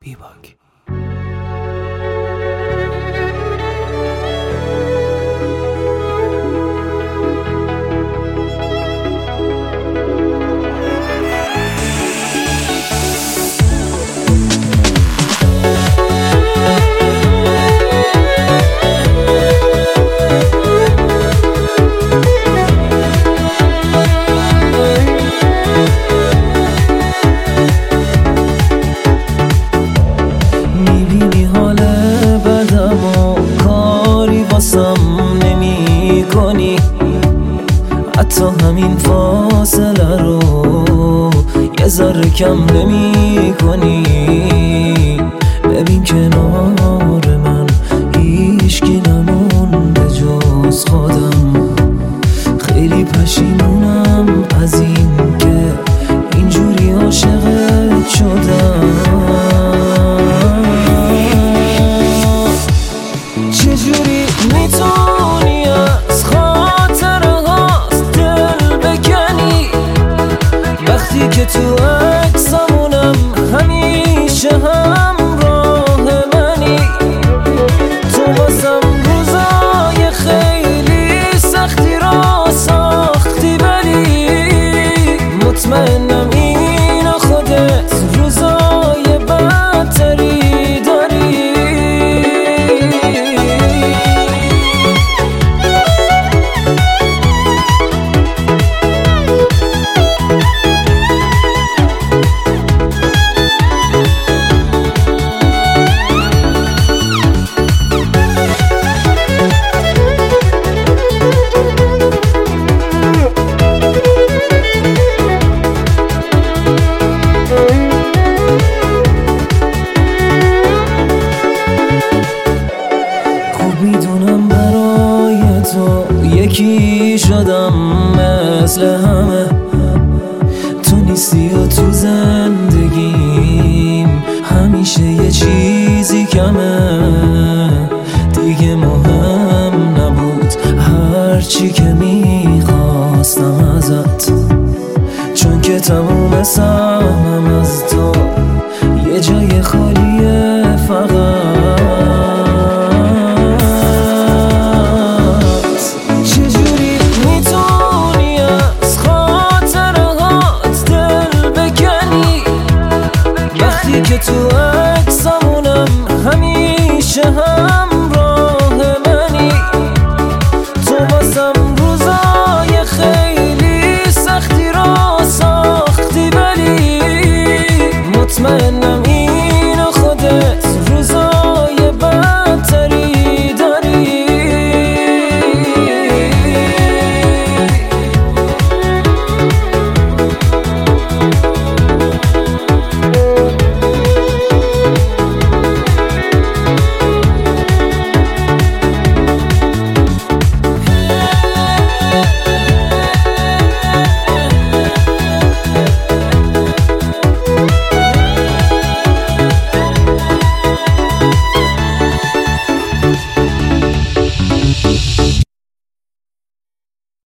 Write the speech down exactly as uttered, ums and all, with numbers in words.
بیباک. حتی همین فاصله رو یه ذره کم نمی کنی. ببین کنار من هیچکی نمونده جز خودم. خیلی پشیمونم از این که اینجوری عاشقت شدم. چجوری میتونی از که تو عکسامونم همیشه همراه منی؟ تو واسم روزای خیلی سختی را ساختی، ولی مطمئنم اینو خودت روزای بدتری داری. میدونم برای تو یکی شدم مثل همه. تو نیستی و تو زندگیم همیشه یه چیزی کمه. دیگه مهم نبود هرچی که میخواستم ازت، چون که تموم سهمم از تو یه جای خالیه فقط. که تو عکسامونم همیشه همراه منی؟ تو واسم روزای خیلی سختی را ساختی، ولی مطمئنم اینو خودت